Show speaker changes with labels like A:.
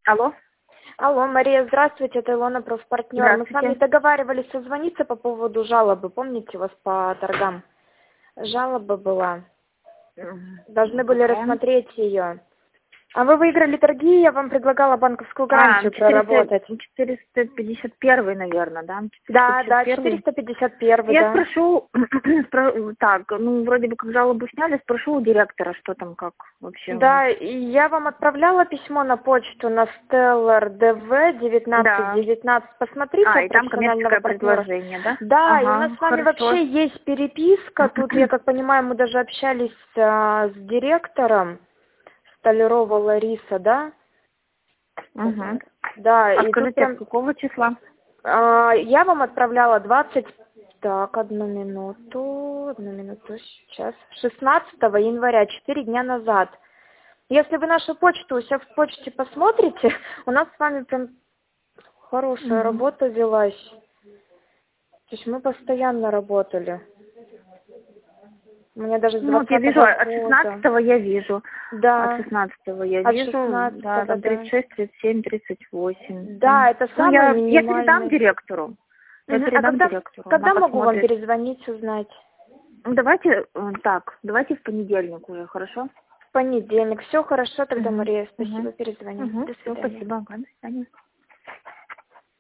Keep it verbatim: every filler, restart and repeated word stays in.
A: Алло.
B: Алло, Мария, здравствуйте, это Илона, профпартнер. Мы с вами
A: Здравствуйте.
B: договаривались созвониться по поводу жалобы. Помните, у вас по торгам жалоба была?
A: Мгм.
B: Должны были
A: Какая?
B: рассмотреть ее. А вы выиграли торги, я вам предлагала банковскую
A: А,
B: гарантию
A: четыреста
B: проработать.
A: четыреста пятьдесят один, наверное, да?
B: Да,
A: четыреста
B: да,
A: пятьдесят один.
B: четыреста пятьдесят один,
A: Я
B: да.
A: спрошу, спро- так, ну, вроде бы как жалобу сняли, спрошу у директора, что там, как вообще у них.
B: Да, и я вам отправляла письмо на почту на Stellar ди ви девятнадцать
A: Да.
B: девятнадцать. Посмотрите
A: А,
B: от
A: и там
B: профессионального
A: коммерческое
B: партнера.
A: предложение, да?
B: Да, и у нас
A: Ага,
B: с вами
A: хорошо.
B: вообще есть переписка. Тут, я как понимаю, мы даже общались а, с директором Столярова Лариса, да?
A: Угу.
B: Да,
A: А
B: и тут
A: скажите,
B: прям
A: с какого числа?
B: а, я вам отправляла двадцать. Так, одну минуту, одну минуту, сейчас. шестнадцатого января, четыре дня назад. Если вы нашу почту у себя в почте посмотрите, у нас с вами прям хорошая
A: Угу.
B: работа велась. То есть мы постоянно работали. У меня даже с
A: Ну, вот я вижу,
B: двадцатого
A: от
B: года.
A: шестнадцатого я вижу. От
B: Да,
A: шестнадцатого я
B: от
A: вижу, да,
B: шестнадцатого,
A: там
B: да.
A: тридцать шесть, тридцать семь, тридцать восемь.
B: Да, это
A: Ну,
B: самый
A: я, я передам
B: минимальный.
A: директору. Я
B: Мгм. А
A: передам
B: когда,
A: директору, она
B: когда могу вам
A: посмотрит.
B: перезвонить, узнать?
A: Ну, давайте, э, так, давайте в понедельник уже, хорошо?
B: В понедельник. Все хорошо тогда,
A: Угу,
B: Мария.
A: угу,
B: Спасибо, перезвоню.
A: угу.
B: До
A: Все,
B: свидания.
A: спасибо, до свидания.